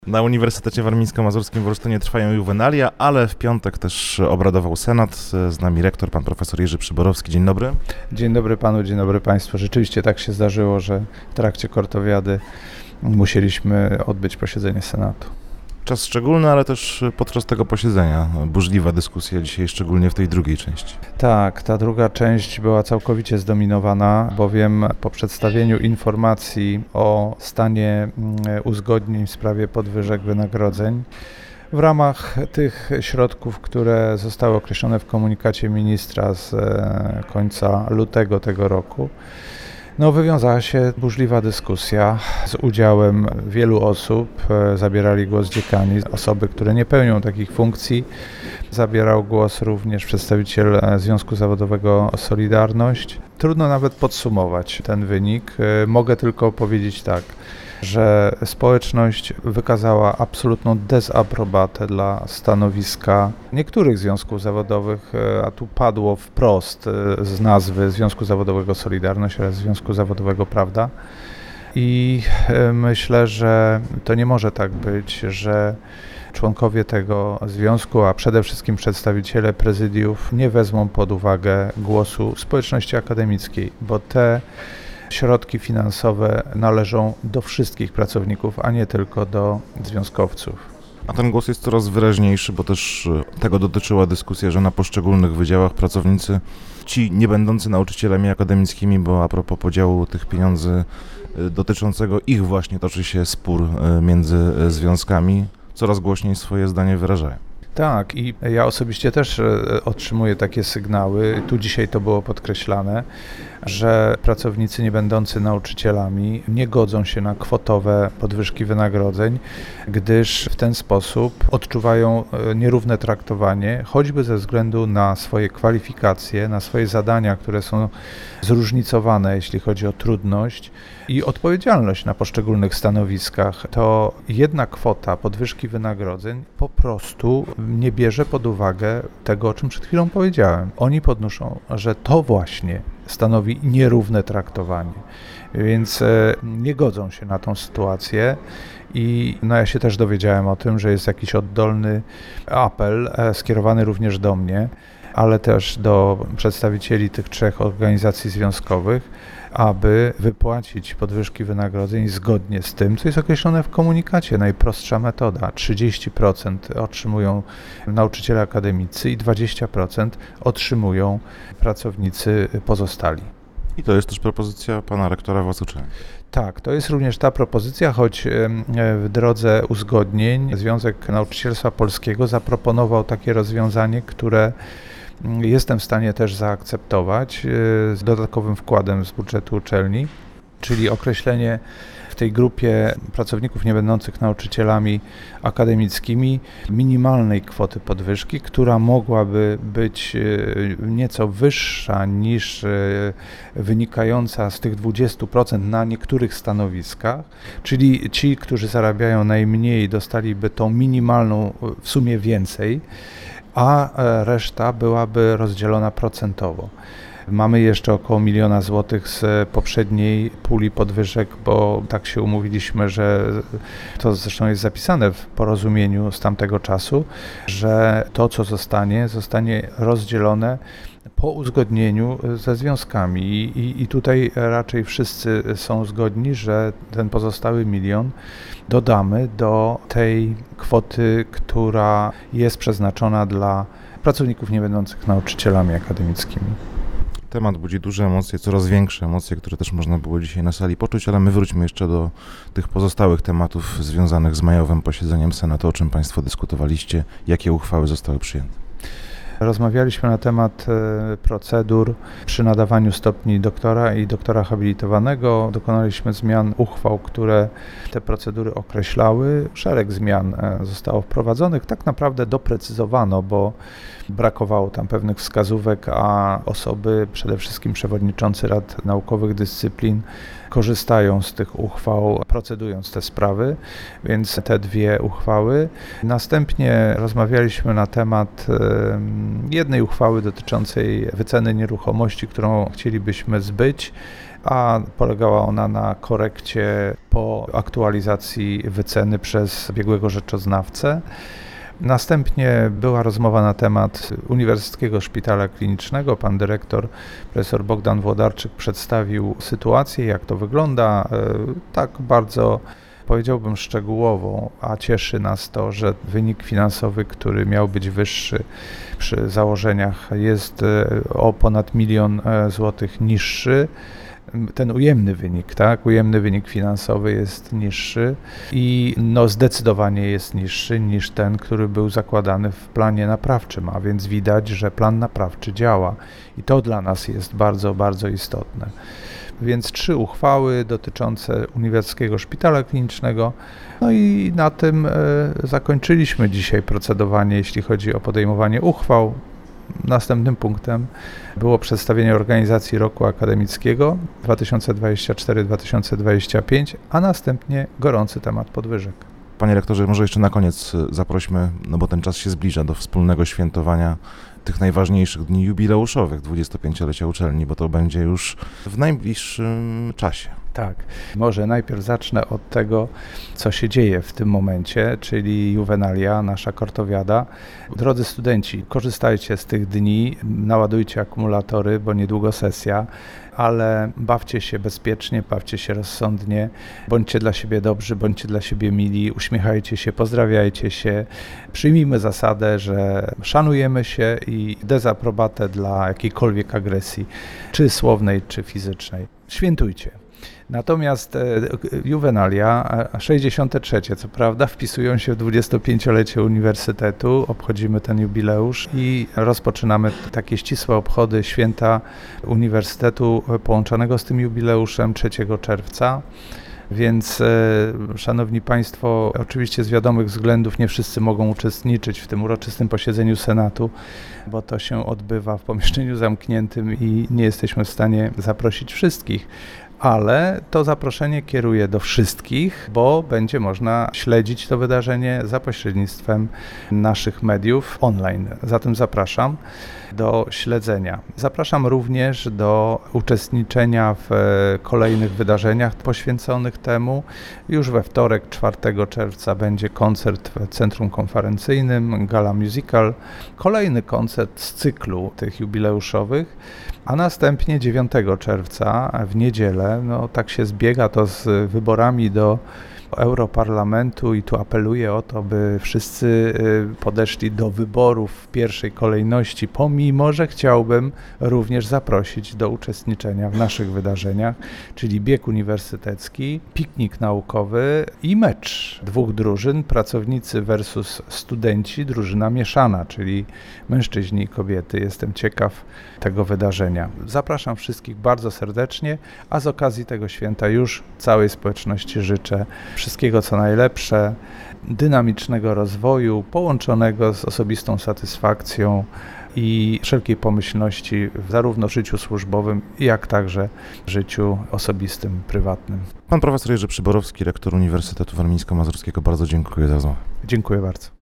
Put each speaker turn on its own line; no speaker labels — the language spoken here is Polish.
Na Uniwersytecie Warmińsko-Mazurskim w Olsztynie trwają juwenalia, ale w piątek też obradował Senat. Z nami rektor, pan profesor Jerzy Przyborowski. Dzień dobry.
Dzień dobry panu, dzień dobry państwu. Rzeczywiście tak się zdarzyło, że w trakcie kortowiady musieliśmy odbyć posiedzenie Senatu.
Czas szczególny, ale też podczas tego posiedzenia burzliwa dyskusja dzisiaj, szczególnie w tej drugiej części.
Tak, ta druga część była całkowicie zdominowana, bowiem po przedstawieniu informacji o stanie uzgodnień w sprawie podwyżek wynagrodzeń w ramach tych środków, które zostały określone w komunikacie ministra z końca lutego tego roku, wywiązała się burzliwa dyskusja z udziałem wielu osób. Zabierali głos dziekani, osoby, które nie pełnią takich funkcji. Zabierał głos również przedstawiciel Związku Zawodowego Solidarność. Trudno nawet podsumować ten wynik. Mogę tylko powiedzieć tak, że społeczność wykazała absolutną dezaprobatę dla stanowiska niektórych związków zawodowych, a tu padło wprost z nazwy Związku Zawodowego Solidarność oraz Związku Zawodowego Prawda. I myślę, że to nie może tak być, że członkowie tego związku, a przede wszystkim przedstawiciele prezydiów nie wezmą pod uwagę głosu społeczności akademickiej, bo te środki finansowe należą do wszystkich pracowników, a nie tylko do związkowców.
A ten głos jest coraz wyraźniejszy, bo też tego dotyczyła dyskusja, że na poszczególnych wydziałach pracownicy, ci nie będący nauczycielami akademickimi, bo a propos podziału tych pieniędzy dotyczącego ich właśnie toczy się spór między związkami, coraz głośniej swoje zdanie wyrażają.
Tak, i ja osobiście też otrzymuję takie sygnały, tu dzisiaj to było podkreślane, że pracownicy nie będący nauczycielami nie godzą się na kwotowe podwyżki wynagrodzeń, gdyż w ten sposób odczuwają nierówne traktowanie, choćby ze względu na swoje kwalifikacje, na swoje zadania, które są zróżnicowane, jeśli chodzi o trudność i odpowiedzialność na poszczególnych stanowiskach. To jedna kwota podwyżki wynagrodzeń po prostu nie bierze pod uwagę tego, o czym przed chwilą powiedziałem. Oni podnoszą, że to właśnie stanowi nierówne traktowanie, więc nie godzą się na tą sytuację i ja się też dowiedziałem o tym, że jest jakiś oddolny apel skierowany również do mnie, ale też do przedstawicieli tych trzech organizacji związkowych, aby wypłacić podwyżki wynagrodzeń zgodnie z tym, co jest określone w komunikacie. Najprostsza metoda. 30% otrzymują nauczyciele akademicy i 20% otrzymują pracownicy pozostali.
I to jest też propozycja pana rektora władz uczelni.
Tak, to jest również ta propozycja, choć w drodze uzgodnień Związek Nauczycielstwa Polskiego zaproponował takie rozwiązanie, które jestem w stanie też zaakceptować z dodatkowym wkładem z budżetu uczelni, czyli określenie w tej grupie pracowników nie będących nauczycielami akademickimi minimalnej kwoty podwyżki, która mogłaby być nieco wyższa niż wynikająca z tych 20% na niektórych stanowiskach, czyli ci, którzy zarabiają najmniej, dostaliby tą minimalną w sumie więcej, a reszta byłaby rozdzielona procentowo. Mamy jeszcze około 1 000 000 złotych z poprzedniej puli podwyżek, bo tak się umówiliśmy, że to zresztą jest zapisane w porozumieniu z tamtego czasu, że to, co zostanie rozdzielone po uzgodnieniu ze związkami i tutaj raczej wszyscy są zgodni, że ten pozostały 1 000 000 dodamy do tej kwoty, która jest przeznaczona dla pracowników nie będących nauczycielami akademickimi.
Temat budzi duże emocje, coraz większe emocje, które też można było dzisiaj na sali poczuć, ale my wróćmy jeszcze do tych pozostałych tematów związanych z majowym posiedzeniem Senatu, o czym państwo dyskutowaliście, jakie uchwały zostały przyjęte.
Rozmawialiśmy na temat procedur przy nadawaniu stopni doktora i doktora habilitowanego. Dokonaliśmy zmian uchwał, które te procedury określały. Szereg zmian zostało wprowadzonych. Tak naprawdę doprecyzowano, bo brakowało tam pewnych wskazówek, a osoby, przede wszystkim przewodniczący rad naukowych dyscyplin, korzystają z tych uchwał, procedując te sprawy, więc te dwie uchwały. Następnie rozmawialiśmy na temat jednej uchwały dotyczącej wyceny nieruchomości, którą chcielibyśmy zbyć. a polegała ona na korekcie po aktualizacji wyceny przez biegłego rzeczoznawcę. Następnie była rozmowa na temat Uniwersyteckiego Szpitala Klinicznego. Pan dyrektor, profesor Bogdan Włodarczyk, przedstawił sytuację, jak to wygląda, tak bardzo, powiedziałbym, szczegółowo, a cieszy nas to, że wynik finansowy, który miał być wyższy przy założeniach, jest o ponad 1 000 000 złotych niższy. Ten ujemny wynik, tak? Ujemny wynik finansowy jest niższy i zdecydowanie jest niższy niż ten, który był zakładany w planie naprawczym, a więc widać, że plan naprawczy działa i to dla nas jest bardzo, bardzo istotne. Więc 3 uchwały dotyczące Uniwersyteckiego Szpitala Klinicznego. No i na tym zakończyliśmy dzisiaj procedowanie, jeśli chodzi o podejmowanie uchwał. Następnym punktem było przedstawienie organizacji roku akademickiego 2024-2025, a następnie gorący temat podwyżek.
Panie rektorze, może jeszcze na koniec zaprośmy, bo ten czas się zbliża, do wspólnego świętowania tych najważniejszych dni jubileuszowych 25-lecia uczelni, bo to będzie już w najbliższym czasie.
Tak, może najpierw zacznę od tego, co się dzieje w tym momencie, czyli Juvenalia, nasza kortowiada. Drodzy studenci, korzystajcie z tych dni, naładujcie akumulatory, bo niedługo sesja, ale bawcie się bezpiecznie, bawcie się rozsądnie, bądźcie dla siebie dobrzy, bądźcie dla siebie mili, uśmiechajcie się, pozdrawiajcie się. Przyjmijmy zasadę, że szanujemy się i dezaprobatę dla jakiejkolwiek agresji, czy słownej, czy fizycznej. Świętujcie. Natomiast Juvenalia, 63, co prawda, wpisują się w 25-lecie uniwersytetu, obchodzimy ten jubileusz i rozpoczynamy takie ścisłe obchody święta uniwersytetu połączonego z tym jubileuszem 3 czerwca. Więc, szanowni państwo, oczywiście z wiadomych względów nie wszyscy mogą uczestniczyć w tym uroczystym posiedzeniu Senatu, bo to się odbywa w pomieszczeniu zamkniętym i nie jesteśmy w stanie zaprosić wszystkich. Ale to zaproszenie kieruję do wszystkich, bo będzie można śledzić to wydarzenie za pośrednictwem naszych mediów online. Zatem zapraszam do śledzenia. Zapraszam również do uczestniczenia w kolejnych wydarzeniach poświęconych temu. Już we wtorek, 4 czerwca, będzie koncert w Centrum Konferencyjnym, Gala Musical. Kolejny koncert z cyklu tych jubileuszowych. A następnie 9 czerwca w niedzielę, tak się zbiega to z wyborami do Europarlamentu i tu apeluję o to, by wszyscy podeszli do wyborów w pierwszej kolejności, pomimo że chciałbym również zaprosić do uczestniczenia w naszych wydarzeniach, czyli bieg uniwersytecki, piknik naukowy i mecz 2 drużyn, pracownicy versus studenci, drużyna mieszana, czyli mężczyźni i kobiety. Jestem ciekaw tego wydarzenia. Zapraszam wszystkich bardzo serdecznie, a z okazji tego święta już całej społeczności życzę wszystkiego co najlepsze, dynamicznego rozwoju, połączonego z osobistą satysfakcją i wszelkiej pomyślności w zarówno życiu służbowym, jak także życiu osobistym, prywatnym.
Pan profesor Jerzy Przyborowski, rektor Uniwersytetu Warmińsko-Mazurskiego, bardzo dziękuję za rozmowę.
Dziękuję bardzo.